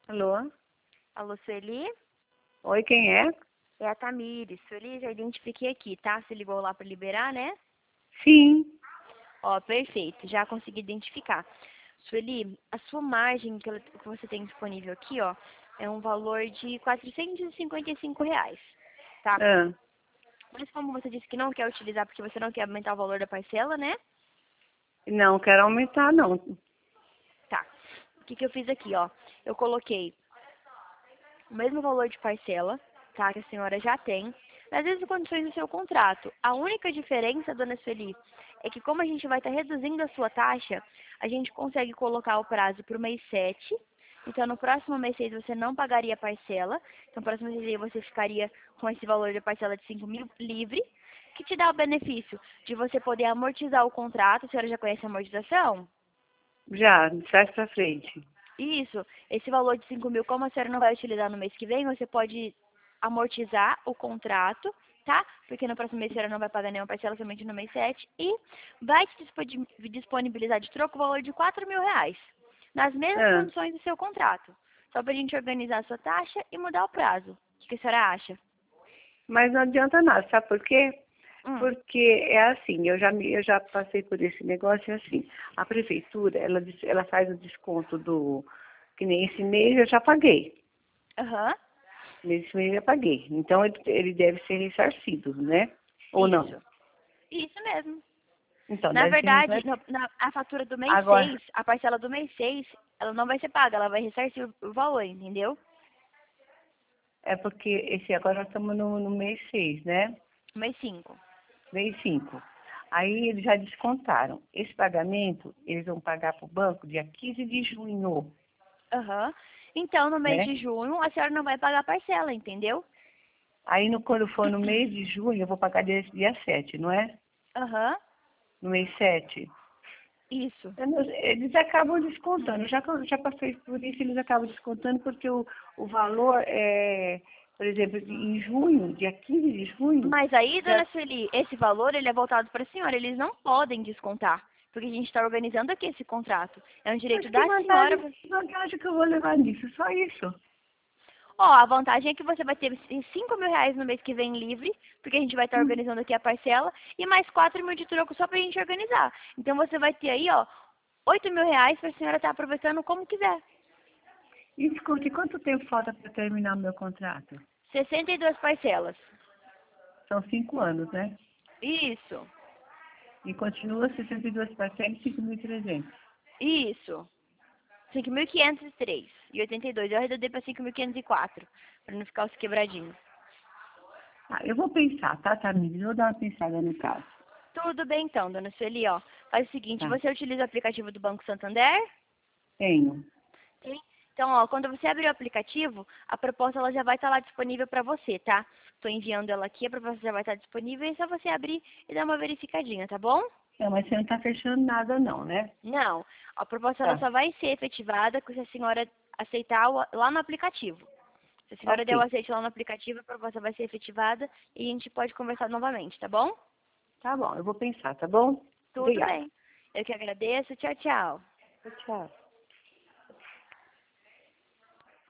Alô? Alô, Sueli? Oi, quem é? É a Tamires. Sueli, já identifiquei aqui, tá? Você ligou lá para liberar, né? Sim. Ó, perfeito. Já consegui identificar. Sueli, a sua margem que você tem disponível aqui, ó, é um valor de R$ 455, tá? Ah, Mas como você disse que não quer utilizar porque você não quer aumentar o valor da parcela, né? não quero aumentar, não. Tá. O que que eu fiz aqui, ó? Eu coloquei o mesmo valor de parcela, tá? Que a senhora já tem, nas mesmas condições do seu contrato. A única diferença, dona Sueli, é que como a gente vai estar reduzindo a sua taxa, a gente consegue colocar o prazo para o mês 7. Então, no próximo mês 6 você não pagaria a parcela. Então, no próximo mês 6 você ficaria com esse valor de parcela de 5.000 livre, que te dá o benefício de você poder amortizar o contrato. A senhora já conhece a amortização? Já, de trás pra frente. Isso, esse valor de 5.000, como a senhora não vai utilizar no mês que vem, você pode amortizar o contrato, tá? Porque no próximo mês a senhora não vai pagar nenhuma parcela, somente no mês 7. E vai te disponibilizar de troco o valor de R$ 4.000, nas mesmas Ah, condições do seu contrato. Só pra gente organizar a sua taxa e mudar o prazo. O que a senhora acha? mas não adianta nada, sabe por quê? Hum, Porque é assim, eu já passei por esse negócio, é assim, a prefeitura, ela faz o desconto que nem esse mês eu já paguei. aham, Nesse mês eu já paguei. Então ele deve ser ressarcido, né? Ou não? isso. Isso mesmo. Então, Na deve ser verdade, ressarcido. a fatura do mês Agora, 6, a parcela do mês 6, ela não vai ser paga, ela vai ressarcir o valor, entendeu? é porque agora nós estamos no mês 6, né? Mês 5. Mês 5. Aí eles já descontaram. Esse pagamento, eles vão pagar para o banco dia 15 de junho, Aham. Então, no mês né? de junho, a senhora não vai pagar a parcela, entendeu? Aí quando for no mês de junho, eu vou pagar dia 7, não é? Aham. No mês 7. Isso. Eles acabam descontando. Já passei por isso, eles acabam descontando porque o valor é, por exemplo, em junho, dia 15 de junho, Mas aí, já. dona Sueli, esse valor, ele é voltado para a senhora. Eles não podem descontar. Porque a gente está organizando aqui esse contrato. É um Mas direito que da senhora. vantagem que eu vou levar nisso? Só isso. Ó, a vantagem é que você vai ter R$ 5.000 no mês que vem livre, porque a gente vai estar Hum. organizando aqui a parcela, e mais 4.000 de troco só pra gente organizar. Então você vai ter aí, ó, R$ 8.000 pra senhora estar aproveitando como quiser. E escute, quanto tempo falta para terminar o meu contrato? 62 parcelas. São 5 anos, né? Isso, E continua 62 parcelas e 5.300. isso. 5.503 e 82. Eu arredondei pra 5.504, pra não ficar os quebradinhos. Ah, eu vou pensar, tá, Tamires? Eu vou dar uma pensada no caso. Tudo bem então, dona Sueli, ó. Faz o seguinte, Tá, você utiliza o aplicativo do Banco Santander? tenho. Sim. Então, ó, quando você abrir o aplicativo, a proposta ela já vai estar lá disponível para você, tá? Estou enviando ela aqui, a proposta já vai estar disponível, e é só você abrir e dar uma verificadinha, tá bom? Não, mas você não tá fechando nada não, né? Não, a proposta ela Tá, só vai ser efetivada se a senhora aceitar lá no aplicativo. Se a senhora der o ok. aceite lá no aplicativo, a proposta vai ser efetivada e a gente pode conversar novamente, tá bom? Tá bom, eu vou pensar, tá bom? Tudo Obrigada. bem. Eu que agradeço. Tchau, tchau. Tchau.